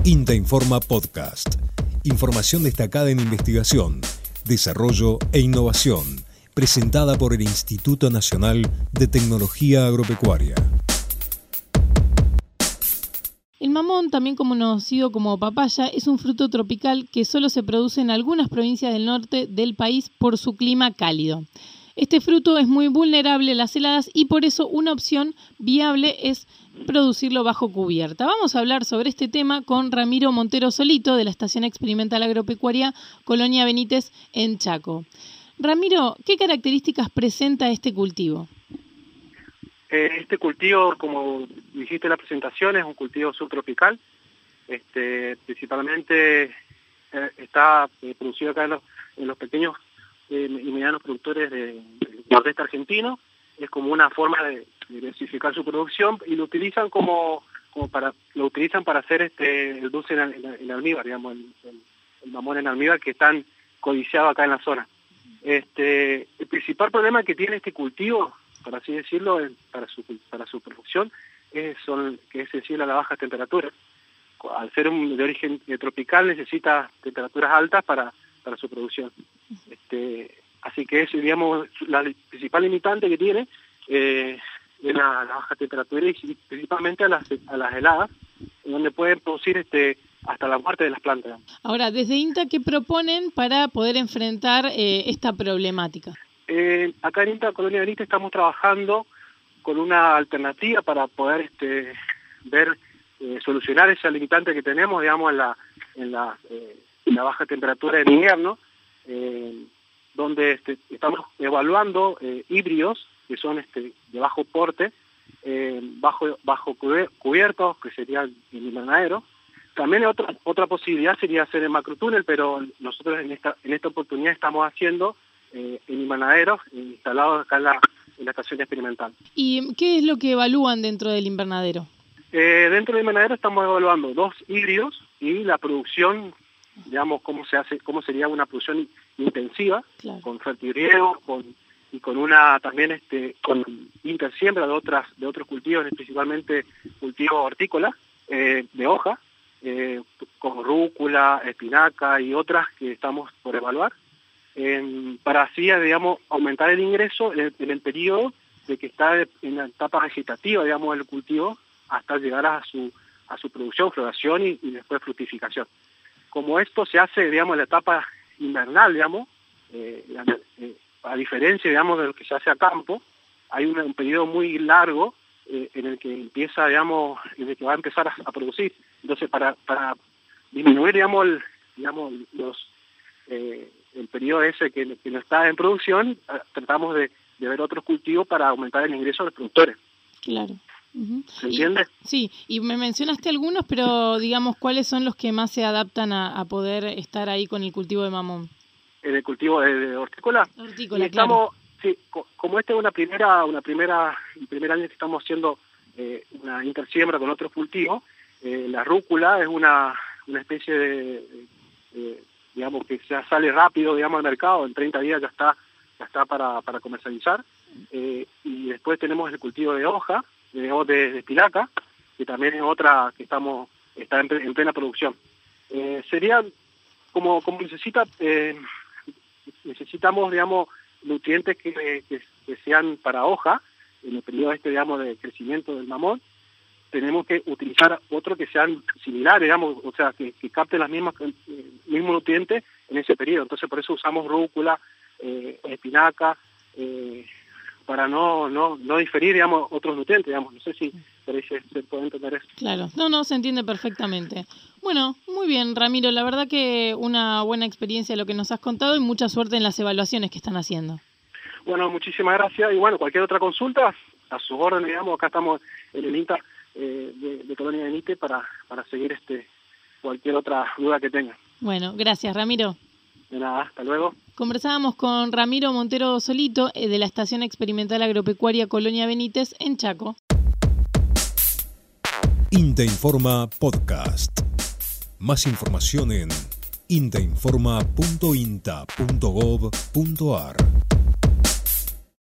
INTA Informa Podcast. Información destacada en investigación, desarrollo e innovación, presentada por el Instituto Nacional de Tecnología Agropecuaria. El mamón, también conocido como papaya, es un fruto tropical que solo se produce en algunas provincias del norte del país por su clima cálido. Este fruto es muy vulnerable a las heladas y por eso una opción viable es producirlo bajo cubierta. Vamos a hablar sobre este tema con Ramiro Montero Solito de la Estación Experimental Agropecuaria Colonia Benítez en Chaco. Ramiro, ¿qué características presenta este cultivo? Este cultivo, como dijiste en la presentación, es un cultivo subtropical. Principalmente está producido acá en los pequeños y medianos productores del nordeste argentino. Es como una forma de diversificar su producción y lo utilizan para hacer el dulce en almíbar, digamos, el mamón en almíbar, que es tan codiciado acá en la zona. El principal problema que tiene este cultivo, por así decirlo, para su producción, es sensible a la baja temperatura. Al ser de origen tropical necesita temperaturas altas para su producción. Así que es, digamos, la principal limitante que tiene es la baja temperatura y principalmente a las heladas, donde pueden producir hasta la muerte de las plantas. Ahora, desde INTA, ¿qué proponen para poder enfrentar esta problemática? Acá en INTA Colonia Benítez estamos trabajando con una alternativa para poder solucionar esa limitante que tenemos, digamos, en la baja temperatura en invierno, donde estamos evaluando híbridos que son de bajo porte, bajo cubiertos, que sería el invernadero. También otra posibilidad sería hacer el macrotúnel, pero nosotros en esta oportunidad estamos haciendo en invernaderos instalados acá en la estación experimental. ¿Y qué es lo que evalúan dentro del invernadero? Dentro del invernadero estamos evaluando 2 híbridos y la producción, digamos, cómo sería una producción intensiva, claro, con fertirriego, y con una también con intersiembra de otros cultivos, principalmente cultivos hortícolas de hoja, como rúcula, espinaca y otras que estamos por evaluar, para así, digamos, aumentar el ingreso en el periodo de que está en la etapa vegetativa, digamos, del cultivo, hasta llegar a su producción, floración y después fructificación. Como esto se hace, digamos, en la etapa invernal, digamos, a diferencia, digamos, de lo que se hace a campo, hay un periodo muy largo en el que empieza, digamos, en el que va a empezar a producir. Entonces, para disminuir, digamos, el periodo ese que no está en producción, tratamos de ver otros cultivos para aumentar el ingreso de los productores. Claro. Uh-huh. ¿Se entiende? Sí, y me mencionaste algunos, pero digamos, ¿cuáles son los que más se adaptan a poder estar ahí con el cultivo de mamón? En el cultivo de hortícola. Hortícola, claro. Sí, como este es el primer año que estamos haciendo una intersiembra con otros cultivos, la rúcula es una especie de digamos, que ya sale rápido, digamos, al mercado, en 30 días ya está para comercializar, y después tenemos el cultivo de hoja, de espinaca, que también es otra que está en plena producción. Sería como necesitamos, digamos, nutrientes que sean para hoja, en el periodo digamos, de crecimiento del mamón. Tenemos que utilizar otros que sean similares, digamos, o sea, que capten las mismos nutrientes en ese periodo. Entonces, por eso usamos rúcula, espinaca, para no diferir, digamos, otros nutrientes, digamos. No sé si se puede entender eso. Claro, no, se entiende perfectamente. Bueno, muy bien, Ramiro, la verdad que una buena experiencia lo que nos has contado y mucha suerte en las evaluaciones que están haciendo. Bueno, muchísimas gracias. Y bueno, cualquier otra consulta, a sus órdenes, digamos, acá estamos en el INTA de Colonia Benítez para seguir cualquier otra duda que tengan. Bueno, gracias, Ramiro. De nada, hasta luego. Conversábamos con Ramiro Montero Solito de la Estación Experimental Agropecuaria Colonia Benítez en Chaco. INTA Informa Podcast. Más información en intainforma.inta.gov.ar.